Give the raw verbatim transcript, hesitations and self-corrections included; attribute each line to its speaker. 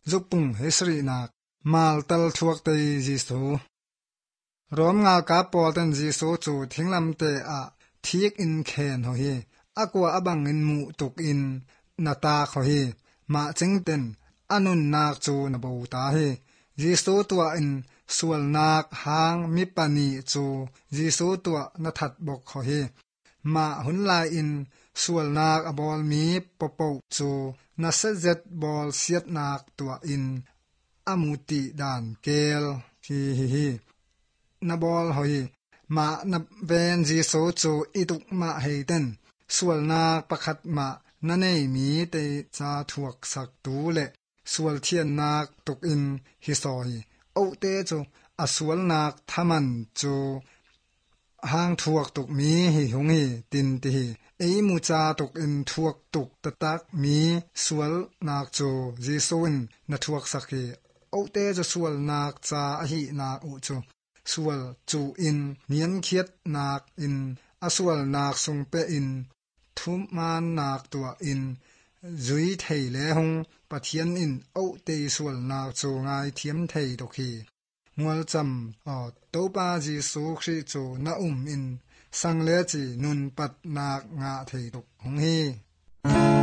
Speaker 1: zukpung hesri nak mal tal thuak te jisu rom nga ka polten jisu chu thinglam te a thiek in khen ho hi akwa abang in mu tuk in nata kho hi ma chingten anun nak chu na bo ta hi jisu tua in sual nak hang mi pani chu jisu tua na that bok kho hi ma hun lai in sual nak abol mi popo chu na se zet bol siat nak tua in amuti dan kel hi hi hi na bol hoi ma na ben jisu chu ituk ma heiten sual nak pakhat ma na nei mi te cha thuak sak tu le sual thian nak tuk in hi soi o te chu asual nak thaman chu hang thuak tuk mi hi hung hi tin ti hi ei mu cha tuk in thuak tuk tatak mi sual nak chu jisun na thuak sakhi o te chu sual nak cha a hi na u chu sual chu in nian khiat nak in asual nak sung pe in thum man nak tua in zui thei le hung pathian in o te sual nak chu ngai thiam thei dok hi ngwal cham o to pa ji su khri chu na um in sang le chi nun pat nak nga thei dok hung hi